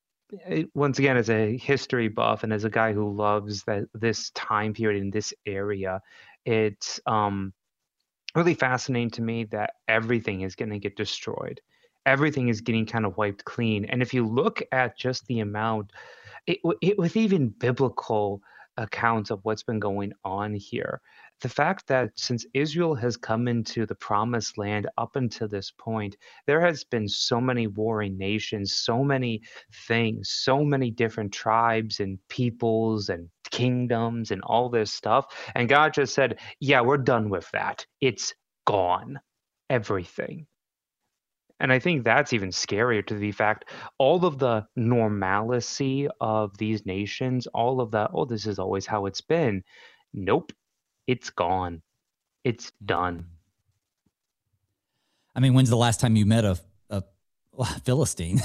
once again, as a history buff and as a guy who loves that this time period in this area, it's um, really fascinating to me that everything is going to get destroyed. Everything is getting kind of wiped clean. And if you look at just the amount, it, it with even biblical accounts of what's been going on here. The fact that since Israel has come into the promised land up until this point, there has been so many warring nations, so many things, so many different tribes and peoples and kingdoms and all this stuff. And God just said, yeah, we're done with that. It's gone. Everything. And I think that's even scarier to the fact all of the normalcy of these nations, all of that, oh, this is always how it's been. Nope, it's gone. It's done. I mean, when's the last time you met a, a Philistine?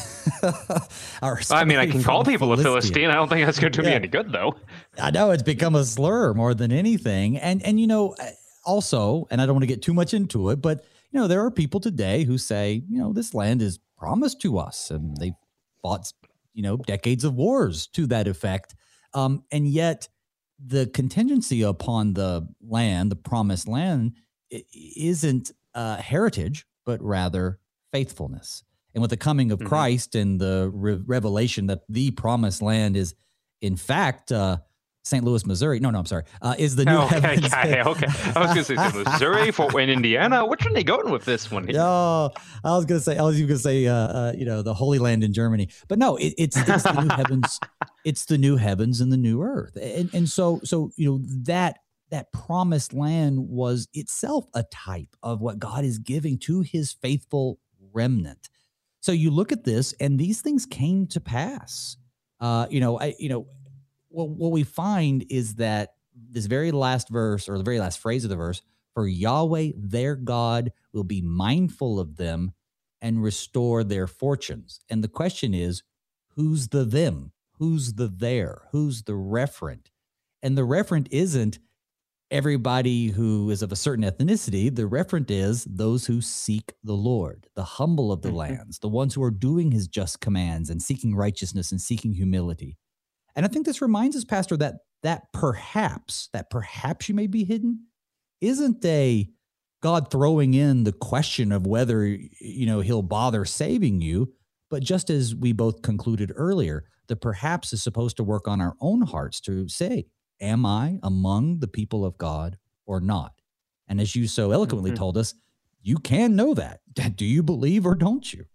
or I mean, I can call people Philistia. a Philistine. I don't think that's going to do yeah. me any good, though. I know it's become a slur more than anything. And, and you know, also, and I don't want to get too much into it, but you know, there are people today who say, you know, this land is promised to us, and they fought, you know, decades of wars to that effect. Um, and yet the contingency upon the land, the promised land, isn't uh, heritage, but rather faithfulness. And with the coming of mm-hmm. Christ and the re- revelation that the promised land is, in fact, uh, Saint Louis, Missouri. No, no, I'm sorry. Uh, is the new okay, heavens? Okay, okay. I was going to say Missouri, Fort Wayne, Indiana. Which one are they going with this one? No, I was going to say. I was even going to say, uh, uh, you know, the Holy Land in Germany. But no, it, it's it's the new heavens. It's the new heavens and the new earth. And and so so you know that that promised land was itself a type of what God is giving to His faithful remnant. So you look at this, and these things came to pass. Uh, you know, I you know. Well, what we find is that this very last verse, or the very last phrase of the verse, for Yahweh their God will be mindful of them and restore their fortunes. And the question is, who's the them? Who's the there? Who's the referent? And the referent isn't everybody who is of a certain ethnicity, the referent is those who seek the Lord, the humble of the Mhm. lands, the ones who are doing his just commands and seeking righteousness and seeking humility. And I think this reminds us, Pastor, that that perhaps, that perhaps you may be hidden isn't a God throwing in the question of whether, you know, he'll bother saving you, but just as we both concluded earlier, the perhaps is supposed to work on our own hearts to say, am I among the people of God or not? And as you so eloquently Mhm. told us, you can know that. Do you believe or don't you?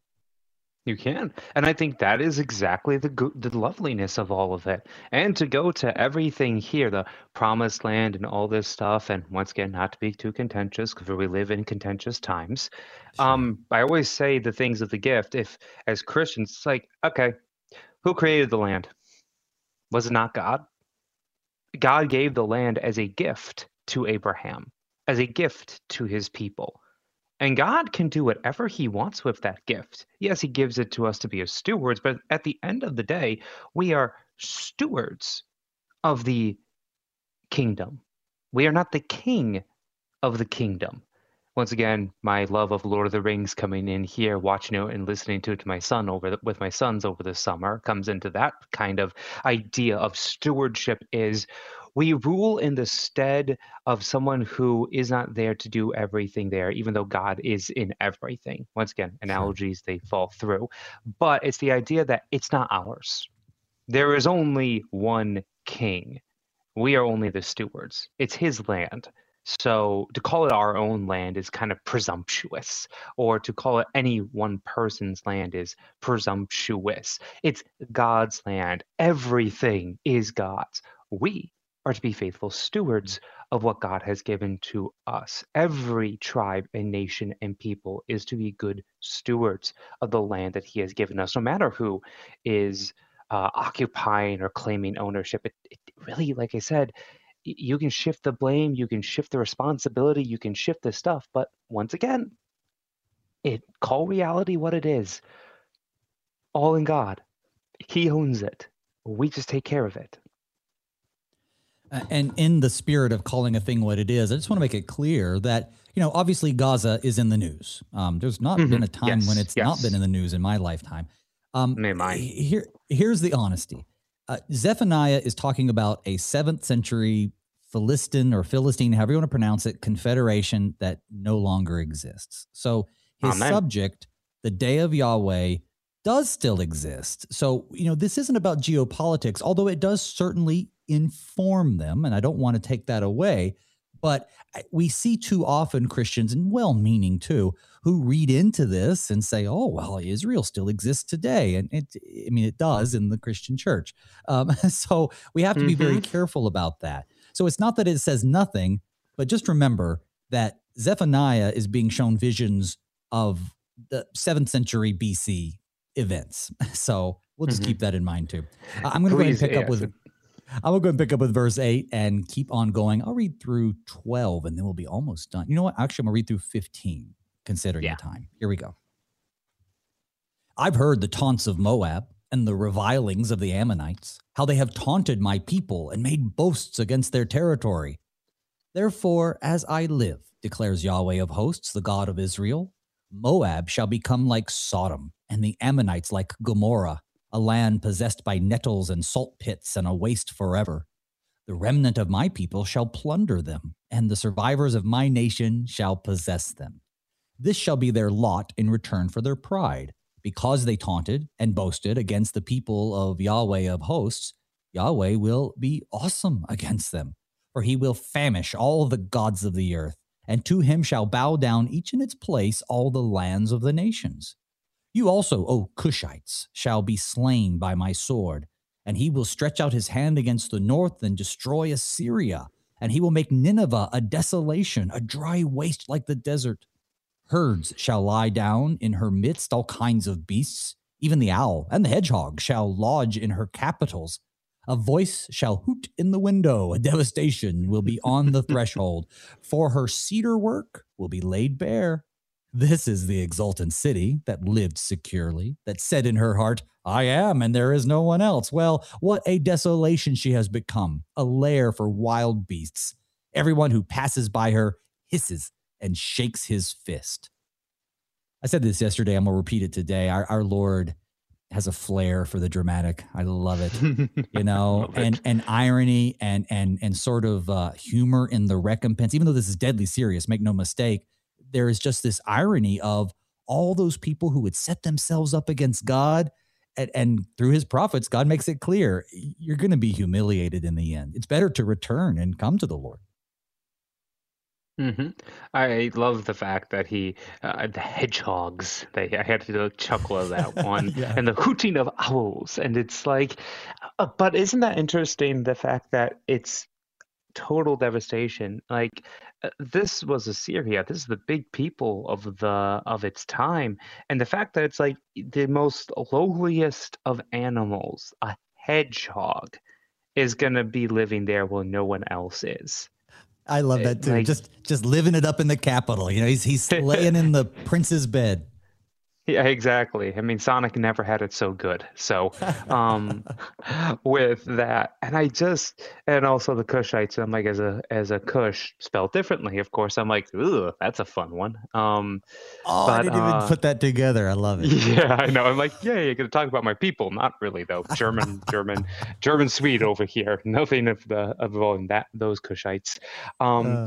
You can. And I think that is exactly the go- the loveliness of all of it. And to go to everything here, the promised land and all this stuff, and once again, not to be too contentious, because we live in contentious times. Sure. Um, I always say the things of the gift. If, as Christians, it's like, okay, who created the land? Was it not God? God gave the land as a gift to Abraham, as a gift to his people. And God can do whatever he wants with that gift. Yes, he gives it to us to be his stewards, but at the end of the day, we are stewards of the kingdom. We are not the king of the kingdom. Once again, my love of Lord of the Rings coming in here, watching it and listening to it to my son over the, with my sons over the summer comes into that kind of idea of stewardship is we rule in the stead of someone who is not there to do everything there, even though God is in everything. Once again, analogies, they fall through. But it's the idea that it's not ours. There is only one king. We are only the stewards. It's his land. So to call it our own land is kind of presumptuous, or to call it any one person's land is presumptuous. It's God's land. Everything is God's. We are to be faithful stewards of what God has given to us. Every tribe and nation and people is to be good stewards of the land that he has given us, no matter who is uh, occupying or claiming ownership. It, it really, like I said, y- you can shift the blame, you can shift the responsibility, you can shift the stuff. But once again, it call reality what it is. All in God. He owns it. We just take care of it. Uh, And in the spirit of calling a thing what it is, I just want to make it clear that, you know, obviously Gaza is in the news. Um, there's not Mhm. been a time Yes, when it's not yes. been in the news in my lifetime. Um, May mine. here, here's the honesty. Uh, Zephaniah is talking about a seventh century Philistin or Philistine, however you want to pronounce it, confederation that no longer exists. So his Amen. subject, the day of Yahweh, does still exist. So, you know, this isn't about geopolitics, although it does certainly inform them. And I don't want to take that away. But I- we see too often Christians, and well-meaning too, who read into this and say, oh, well, Israel still exists today. And it, I mean, it does in the Christian church. Um, so we have to be very Mhm. careful about that. So it's not that it says nothing, but just remember that Zephaniah is being shown visions of the seventh century B C events. So we'll just Mhm. keep that in mind too. Uh, I'm going to go ahead and Please, pick up yes. with I'm going to go and pick up with verse eight and keep on going. I'll read through twelve and then we'll be almost done. You know what? Actually, I'm going to read through fifteen, considering Yeah. the time. Here we go. I've heard the taunts of Moab and the revilings of the Ammonites, how they have taunted my people and made boasts against their territory. Therefore, as I live, declares Yahweh of hosts, the God of Israel, Moab shall become like Sodom, and the Ammonites like Gomorrah, a land possessed by nettles and salt pits and a waste forever. The remnant of my people shall plunder them, and the survivors of my nation shall possess them. This shall be their lot in return for their pride. Because they taunted and boasted against the people of Yahweh of hosts, Yahweh will be awesome against them, for he will famish all the gods of the earth, and to him shall bow down each in its place all the lands of the nations. You also, O Cushites, shall be slain by my sword, and he will stretch out his hand against the north and destroy Assyria, and he will make Nineveh a desolation, a dry waste like the desert. Herds shall lie down in her midst, all kinds of beasts. Even the owl and the hedgehog shall lodge in her capitals. A voice shall hoot in the window. A devastation will be on the threshold, for her cedar work will be laid bare. This is the exultant city that lived securely, that said in her heart, I am, and there is no one else. Well, what a desolation she has become, a lair for wild beasts, Everyone who passes by her hisses and shakes his fist. I said this yesterday. I'm going to repeat it today. Our, our Lord has a flair for the dramatic. I love it, you know, and, and irony and, and, and sort of uh, humor in the recompense. Even though this is deadly serious, make no mistake, there is just this irony of all those people who would set themselves up against God. And, and through his prophets, God makes it clear, you're going to be humiliated in the end. It's better to return and come to the Lord. hmm I love the fact that he, uh, the hedgehogs, they, I had to chuckle at that one, Yeah. and the hooting of owls. And it's like, uh, but isn't that interesting, the fact that it's total devastation? Like, uh, this was Assyria. This is the big people of the of its time, and the fact that it's like the most lowliest of animals, a hedgehog, is gonna be living there while no one else is. I love that too. Like, just just living it up in the capital. You know, he's he's laying in the prince's bed. yeah, exactly. I mean, Sonic never had it so good. So, um, with that, and I just, and also the Kushites. I'm like, as a as a Kush spelled differently, of course. I'm like, ooh, that's a fun one. Um, Oh, but I didn't uh, even put that together. I love it. yeah, I know. I'm like, yeah, you're gonna talk about my people, not really though. German, German, German, Swede over here. Nothing of the of all that those Kushites. Um, Uh,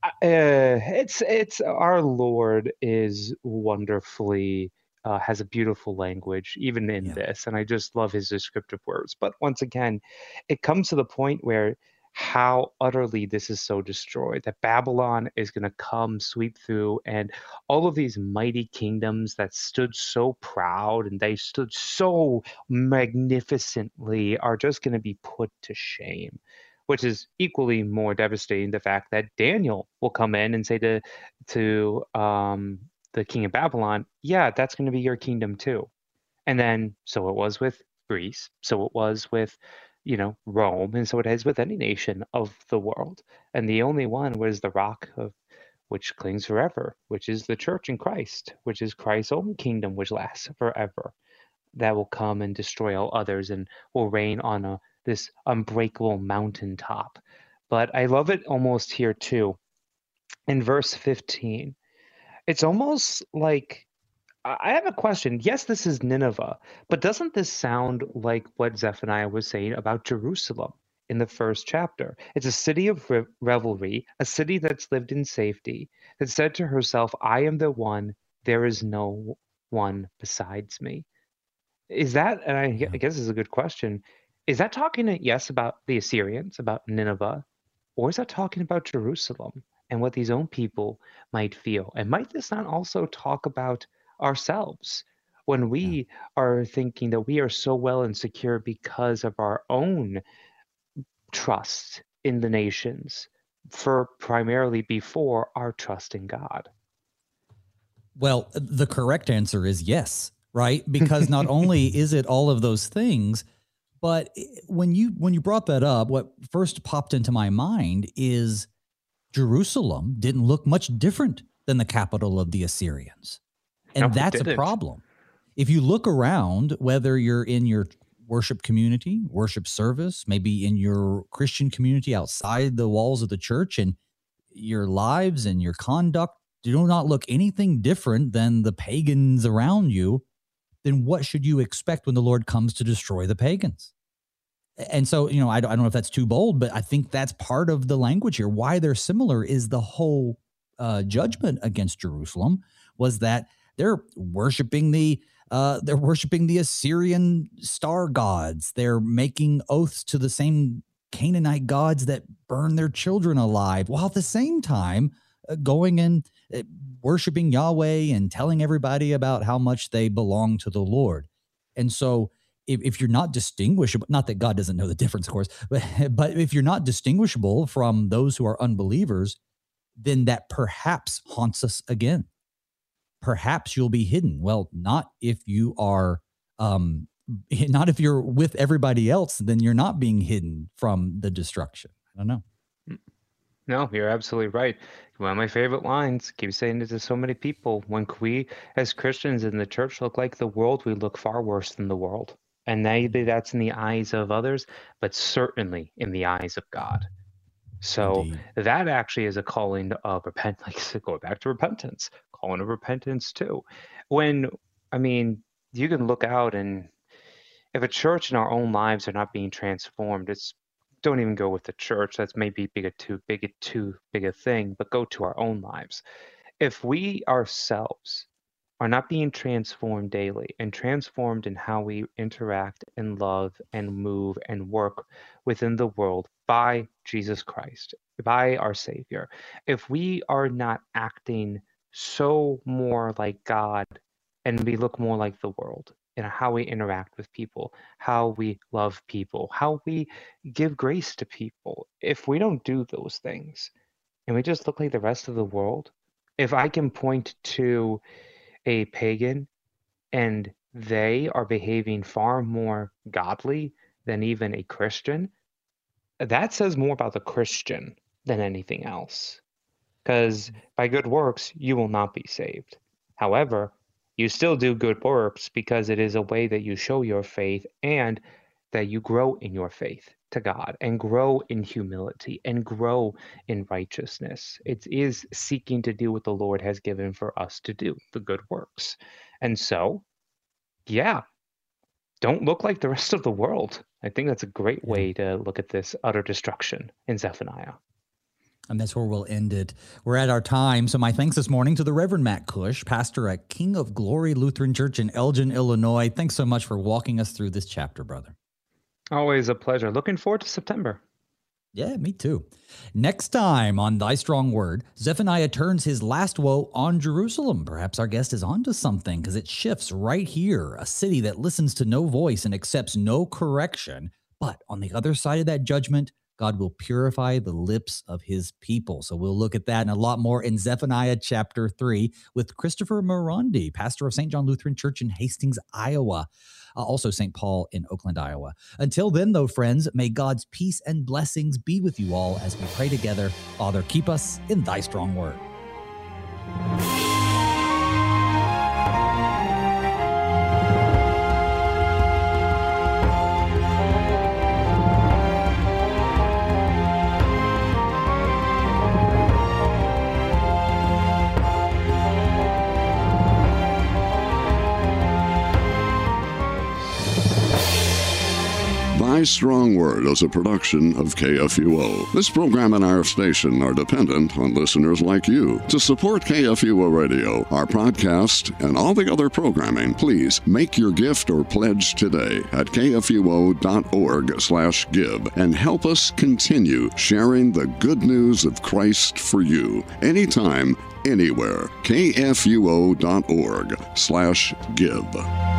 uh, it's it's our Lord is wonderfully. Uh, has a beautiful language, even in yeah. this, and I just love his descriptive words. But once again, it comes to the point where how utterly this is so destroyed that Babylon is going to come, sweep through, and all of these mighty kingdoms that stood so proud and they stood so magnificently are just going to be put to shame. Which is equally more devastating, the fact that Daniel will come in and say to to um, the king of Babylon, yeah, that's going to be your kingdom too. And then, so it was with Greece, so it was with, you know, Rome, and so it is with any nation of the world. And the only one was the rock of which clings forever, which is the church in Christ, which is Christ's own kingdom, which lasts forever. That will come and destroy all others and will reign on a this unbreakable mountaintop. But I love it almost here too. In verse fifteen, it's almost like I have a question. Yes, this is Nineveh, but doesn't this sound like what Zephaniah was saying about Jerusalem in the first chapter? It's a city of re- revelry, a city that's lived in safety, that said to herself, I am the one, there is no one besides me. Is that, and I, Yeah. I guess this is a good question, is that talking, yes, about the Assyrians, about Nineveh, or is that talking about Jerusalem and what these own people might feel? And might this not also talk about ourselves when Yeah. we are thinking that we are so well and secure because of our own trust in the nations, for primarily before our trust in God? Well, the correct answer is yes, right? Because not only is it all of those things, but when you when you brought that up, what first popped into my mind is Jerusalem didn't look much different than the capital of the Assyrians. And No, it that's a didn't. problem. If you look around, whether you're in your worship community, worship service, maybe in your Christian community outside the walls of the church, and your lives and your conduct do not look anything different than the pagans around you, then what should you expect when the Lord comes to destroy the pagans? And so, you know, I don't, I don't know if that's too bold, but I think that's part of the language here. Why they're similar is the whole uh, judgment against Jerusalem was that they're worshiping the uh, they're worshiping the Assyrian star gods. They're making oaths to the same Canaanite gods that burn their children alive, while at the same time uh, going and uh, worshiping Yahweh and telling everybody about how much they belong to the Lord. And so if, if you're not distinguishable, not that God doesn't know the difference, of course, but, but if you're not distinguishable from those who are unbelievers, then that perhaps haunts us again. Perhaps you'll be hidden. Well, not if you are, um, not if you're with everybody else, then you're not being hidden from the destruction. I don't know. No, you're absolutely right. One of my favorite lines, keep saying it to so many people. When we, as Christians in the church, look like the world, we look far worse than the world. And maybe that's in the eyes of others, but certainly in the eyes of God. So Indeed. that actually is a calling of repent, like going back to repentance, calling of repentance too. When, I mean, you can look out, and if a church in our own lives are not being transformed, it's don't even go with the church. That's maybe big a too big a too big a thing, but go to our own lives. If we ourselves are not being transformed daily and transformed in how we interact and love and move and work within the world by Jesus Christ, by our Savior, if we are not acting so more like God and we look more like the world in how we interact with people, how we love people, how we give grace to people, if we don't do those things and we just look like the rest of the world, if I can point to a pagan and they are behaving far more godly than even a Christian, that says more about the Christian than anything else. Because by good works, you will not be saved. However, you still do good works because it is a way that you show your faith and that you grow in your faith to God and grow in humility and grow in righteousness. It is seeking to do what the Lord has given for us to do, the good works. And so, yeah, don't look like the rest of the world. I think that's a great way to look at this utter destruction in Zephaniah. And that's where we'll end it. We're at our time. So my thanks this morning to the Reverend Matt Cush, pastor at King of Glory Lutheran Church in Elgin, Illinois. Thanks so much for walking us through this chapter, brother. Always a pleasure. Looking forward to September. Yeah, me too. Next time on Thy Strong Word, Zephaniah turns his last woe on Jerusalem. Perhaps our guest is onto something because it shifts right here, a city that listens to no voice and accepts no correction. But on the other side of that judgment, God will purify the lips of his people. So we'll look at that and a lot more in Zephaniah chapter three with Christopher Morandi, pastor of Saint John Lutheran Church in Hastings, Iowa. Uh, also Saint Paul in Oakland, Iowa. Until then, though, friends, may God's peace and blessings be with you all as we pray together. Father, keep us in thy strong word. Thy Strong Word is a production of K F U O. This program and our station are dependent on listeners like you. To support K F U O Radio, our podcast, and all the other programming, please make your gift or pledge today at kfuo.org slash give and help us continue sharing the good news of Christ for you. Anytime, anywhere. kfuo.org slash give.